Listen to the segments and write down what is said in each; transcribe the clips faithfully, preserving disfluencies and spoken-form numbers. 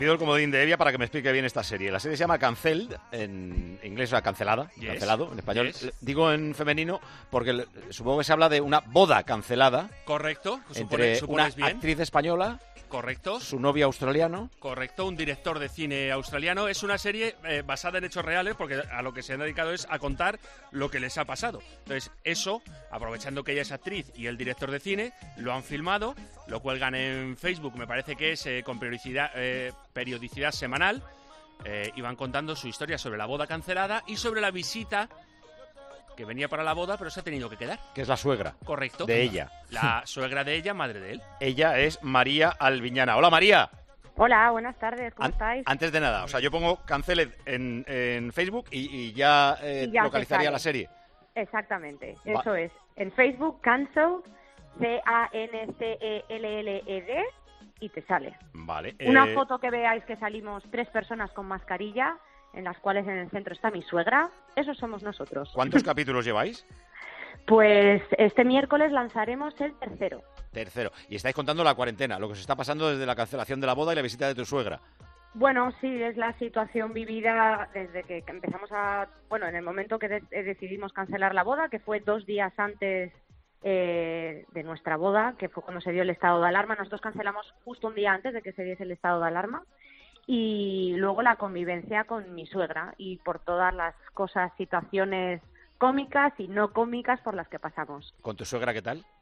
Pido el comodín de Evia para que me explique bien esta serie. La serie se llama Cancelled, en inglés, o sea, cancelada, Yes. cancelado, en español. Yes. Digo en femenino porque le- supongo que se habla de una boda cancelada Correcto, entre supone, una supones bien. actriz española, Correcto. su novio australiano. Correcto, un director de cine australiano. Es una serie eh, basada en hechos reales porque a lo que se han dedicado es a contar lo que les ha pasado. Entonces, eso, aprovechando que ella es actriz y el director de cine, lo han filmado, lo cuelgan en Facebook, me parece que es eh, con periodicidad, eh, periodicidad semanal, eh, y van contando su historia sobre la boda cancelada y sobre la visita que venía para la boda, pero se ha tenido que quedar. Que es la suegra. Correcto. De ella. La suegra de ella, madre de él. Ella es María Albiñana. Hola, María. Hola, buenas tardes, ¿cómo An- estáis? Antes de nada, o sea, yo pongo Cancelled en, en Facebook y, y ya, eh, Y ya te localizaría sale. la serie. Exactamente, Va- eso es. En Facebook, Cancelled, C A N C E L L E D, y te sale. Vale. Una eh, foto que veáis que salimos tres personas con mascarilla, en las cuales en el centro está mi suegra, esos somos nosotros. ¿Cuántos capítulos lleváis? Pues este miércoles lanzaremos el tercero. Tercero. Y estáis contando la cuarentena, lo que se está pasando desde la cancelación de la boda y la visita de tu suegra. Bueno, sí, es la situación vivida desde que empezamos a... Bueno, en el momento que de- eh, decidimos cancelar la boda, que fue dos días antes eh, de nuestra boda, que fue cuando se dio el estado de alarma. Nosotros cancelamos justo un día antes de que se diese el estado de alarma. Y luego la convivencia con mi suegra y por todas las cosas, situaciones cómicas y no cómicas por las que pasamos. ¿Con tu suegra qué tal?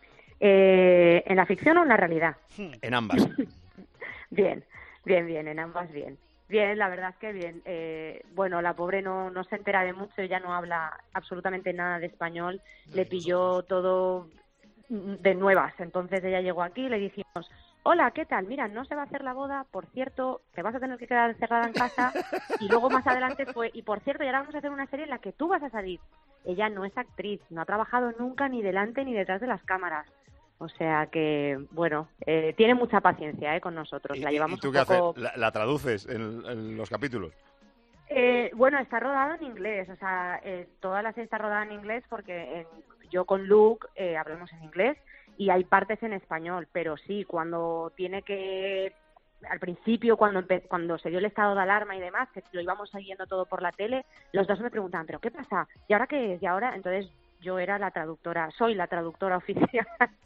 Eh, ¿En la ficción o en la realidad? En ambas. Bien, bien, bien, en ambas bien. Bien, la verdad es que bien. Eh, bueno, la pobre no, no se entera de mucho, ella no habla absolutamente nada de español, le pilló todo de nuevas. Entonces ella llegó aquí y le dijimos, hola, ¿qué tal? Mira, no se va a hacer la boda, por cierto, te vas a tener que quedar encerrada en casa. Y luego más adelante fue, y por cierto, y ahora vamos a hacer una serie en la que tú vas a salir. Ella no es actriz, no ha trabajado nunca ni delante ni detrás de las cámaras. O sea que, bueno, eh, tiene mucha paciencia eh, con nosotros. ¿Y, La y- llevamos y tú un qué poco... haces? ¿La, la traduces en, en los capítulos? Eh, bueno, está rodado en inglés. O sea, eh, toda la serie está rodada en inglés porque en- yo con Luke eh, hablamos en inglés y hay partes en español. Pero sí, cuando tiene que... Al principio, cuando empe- cuando se dio el estado de alarma y demás, que lo íbamos siguiendo todo por la tele, los dos me preguntaban, ¿pero qué pasa? ¿Y ahora qué es? ¿Y ahora? Entonces yo era la traductora, soy la traductora oficial.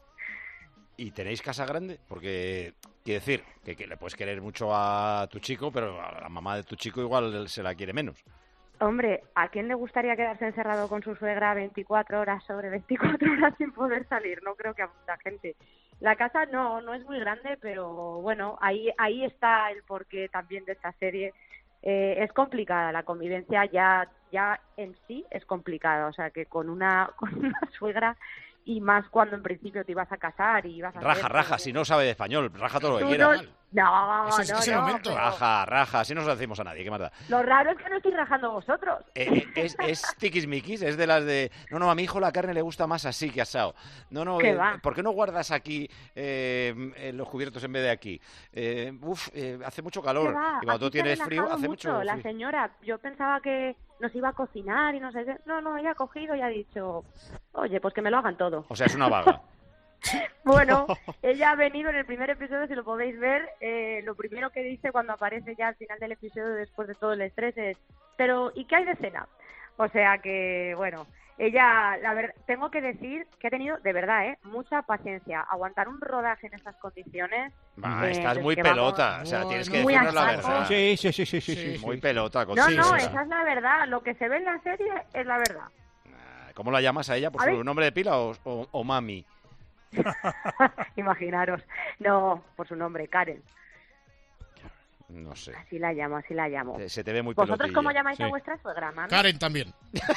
¿Y tenéis casa grande? Porque, quiero decir, que, que le puedes querer mucho a tu chico, pero a la mamá de tu chico igual se la quiere menos. Hombre, ¿a quién le gustaría quedarse encerrado con su suegra veinticuatro horas sobre veinticuatro horas sin poder salir? No creo que a mucha gente. La casa no, no es muy grande, pero bueno, ahí, ahí está el porqué también de esta serie. Eh, es complicada, la convivencia ya, ya en sí es complicada, o sea que con una, con una suegra y más cuando en principio te ibas a casar y ibas a Raja, hacer, raja, pues, si no sabe de español, raja todo lo que tú quiera. no, no, Ese es no, ese no, momento. pero Raja, raja, así no se lo decimos a nadie, ¿qué más da? lo raro es que no estoy rajando vosotros. Eh, eh, es, es tiquismiquis, es de las de... No, no, a mi hijo la carne le gusta más así que asado. No, no, ¿Qué eh, va? ¿por qué no guardas aquí eh, en los cubiertos en vez de aquí? Eh, uf, eh, hace mucho calor. ¿Qué va? Y cuando tú Aquí se ha tienes frío, relajado hace mucho mucho. La frío. señora, yo pensaba que nos iba a cocinar y no sé qué. No, no, ella ha cogido y ha dicho, oye, pues que me lo hagan todo. O sea, es una vaga. Bueno, ella ha venido en el primer episodio, si lo podéis ver, eh, lo primero que dice cuando aparece ya al final del episodio, después de todo el estrés, es, pero ¿y qué hay de cena? O sea que, bueno, ella, la ver, tengo que decir que ha tenido, de verdad, eh, mucha paciencia. Aguantar un rodaje en estas condiciones... Va, eh, estás desde muy que pelota. vamos- O sea, tienes que Muy decirnos la a saco. verdad. Sí, sí, sí, sí, sí, Sí. sí. Muy pelota. No, Conchi, no, o sea. esa es la verdad. Lo que se ve en la serie es la verdad. ¿Cómo la llamas a ella? ¿Por A su ver. nombre de pila o, o- o mami? Imaginaros. No, por su nombre, Karen. No sé. Así la llamo, así la llamo. Te- Se te ve muy ¿Vosotros pelotilla. cómo llamáis a Sí. vuestra suegra, mami? Karen también.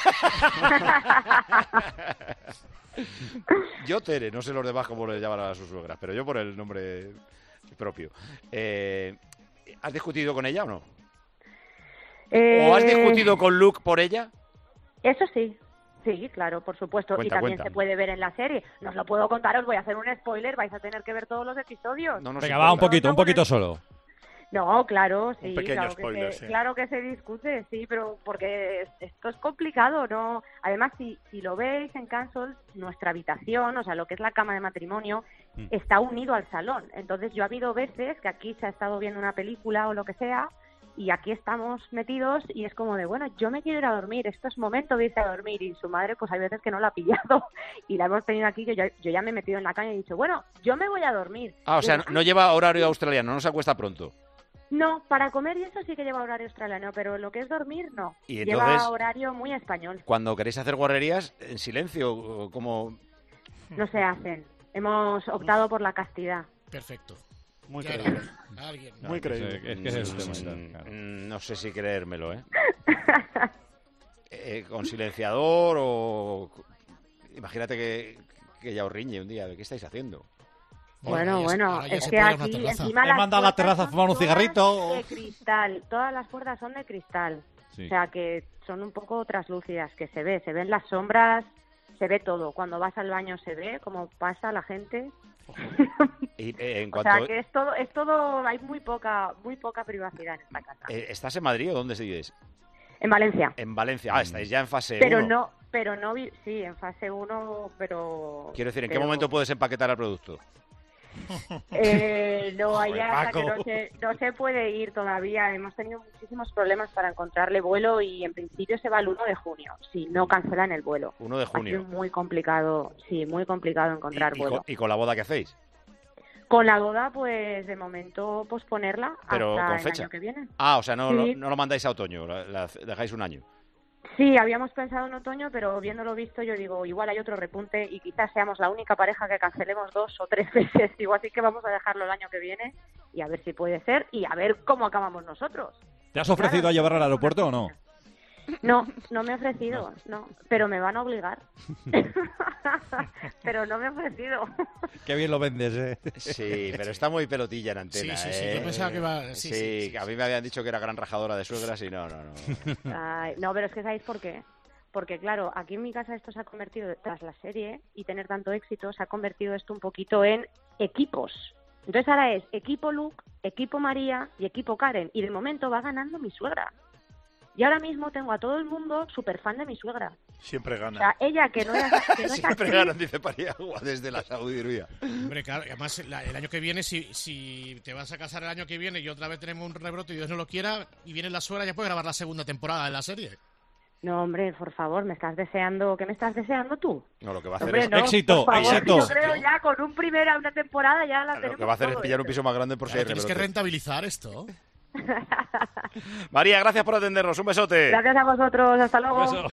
Yo Tere, no sé los demás cómo le llaman a sus suegras, pero yo por el nombre propio. Eh, ¿Has discutido con ella o no? Eh, ¿O has discutido con Luke por ella? Eso sí. Sí, claro, por supuesto. Cuenta, y también cuenta. se puede ver en la serie. No os lo puedo contar, os voy a hacer un spoiler. Vais a tener que ver todos los episodios. No nos Venga, va, un importa. poquito, un poquito solo. No, claro, sí, Un pequeño claro, spoiler, que se, sí. claro que se discute, sí, pero porque es- esto es complicado, ¿no? Además, si, si lo veis en Cancel, nuestra habitación, o sea, lo que es la cama de matrimonio, Mm. está unido al salón. Entonces, yo ha habido veces que aquí se ha estado viendo una película o lo que sea, y aquí estamos metidos y es como de, bueno, yo me quiero ir a dormir, esto es momento de irse a dormir, y su madre, pues hay veces que no la ha pillado, y la hemos tenido aquí, yo ya, yo ya me he metido en la cama y he dicho, bueno, yo me voy a dormir. Ah, o sea, Digo, no, no lleva horario australiano, no se acuesta pronto. no, para comer y eso sí que lleva horario australiano, pero lo que es dormir, no. Y Lleva entonces- horario muy español. Cuando queréis hacer guarrerías, en silencio, o como... No se hacen. Hemos optado por la castidad. Perfecto. Muy Ya era creíble. hora. Alguien. Muy creíble. Es que ese es el tema. Mm, claro. mm, No sé si creérmelo, ¿eh? Eh, Con silenciador o... Imagínate que, que ya os riñe un día. ¿Qué estáis haciendo? Bueno, ahora ya se- bueno, ahora ya es se que puede ir a una aquí terraza. encima He las mandado a la puertas terraza a son fumar un todas cigarrito. de cristal, todas las puertas son de cristal. Sí. O sea que son un poco traslúcidas, que se ve, se ven las sombras, se ve todo. Cuando vas al baño se ve cómo pasa la gente. Y, eh, en O cuanto... sea que es todo, es todo, hay muy poca, muy poca privacidad en esta casa. eh, ¿Estás en Madrid o dónde vives? En Valencia. En Valencia. Ah, estáis ya en fase Pero uno. no, pero no, vi- sí, en fase uno, pero... Quiero decir, ¿en qué pero- momento puedes empaquetar el producto? Eh, no, Joder, allá hasta que Paco. no se, no se puede ir todavía. Hemos tenido muchísimos problemas para encontrarle vuelo y en principio se va el uno de junio, si no cancelan el vuelo. uno de Ha sido junio. muy complicado, sí, muy complicado encontrar ¿Y, y vuelo. con, y con la boda que hacéis? Con la boda, pues de momento posponerla Pero hasta con el fecha. año que viene. Ah, o sea, no, Sí. lo, no lo mandáis a otoño, la- la dejáis un año. Sí, habíamos pensado en otoño, pero viéndolo visto, yo digo, igual hay otro repunte y quizás seamos la única pareja que cancelemos dos o tres veces. Digo, así que vamos a dejarlo el año que viene y a ver si puede ser y a ver cómo acabamos nosotros. ¿Te has ofrecido Claro, a llevarla al es una aeropuerto o no? cosa. No, no me he ofrecido, no, pero me van a obligar. Pero no me he ofrecido. Qué bien lo vendes, ¿eh? Sí, pero está muy pelotilla en antena, Sí, sí, sí, ¿eh? yo pensaba que iba- Sí, sí, sí, sí, que a sí. mí me habían dicho que era gran rajadora de suegras y no, no, no. Ay, no, pero es que ¿sabéis por qué? Porque claro, aquí en mi casa esto se ha convertido, tras la serie y tener tanto éxito, se ha convertido esto un poquito en equipos. Entonces ahora es equipo Luke, equipo María y equipo Karen. Y de momento va ganando mi suegra. Y ahora mismo tengo a todo el mundo súper fan de mi suegra. Siempre O gana. sea, ella que no es, que no es Siempre actriz, ganan, dice Pariagua, desde la sabiduría. Hombre, claro, y además la- el año que viene, si, si te vas a casar el año que viene y otra vez tenemos un rebrote y Dios no lo quiera, y viene la suegra, ya puedes grabar la segunda temporada de la serie. No, hombre, por favor, me estás deseando... ¿Qué me estás deseando tú? No, lo que va a hacer Hombre, es... no, Éxito, por favor, éxito. Yo creo ya con un primera, una temporada ya la Lo tenemos que va a hacer es todo pillar un hecho. piso más grande por si Claro, hay tienes que rebrote. rentabilizar esto. María, gracias por atendernos. Un besote. Gracias a vosotros, hasta luego. Beso.